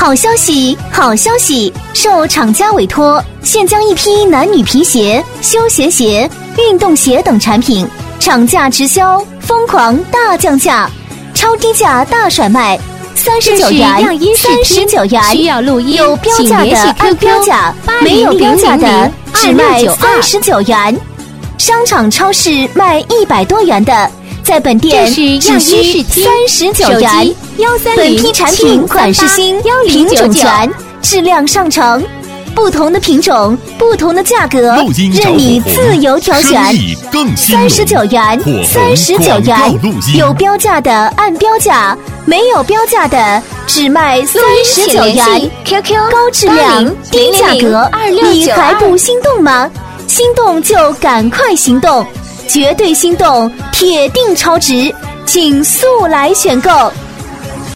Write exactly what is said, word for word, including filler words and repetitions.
好消息，好消息！受厂家委托，现将一批男女皮鞋、休闲鞋、运动鞋等产品厂价直销，疯狂大降价，超低价大甩卖，三十九元，三十九元。 需要录音， 有标价的按标价，没有标价的只卖三十九元。商场、超市卖一百多元的，在本店只需三十九元。本批产品款式新，品种全，质量上乘，不同的品种，不同的价格，任你自由挑选。三十九元，三十九元，有标价的按标价，没有标价的只卖三十九元。 Q Q 高质量低价格，你还不心动吗？心动就赶快行动，绝对心动，铁定超值，请速来选购。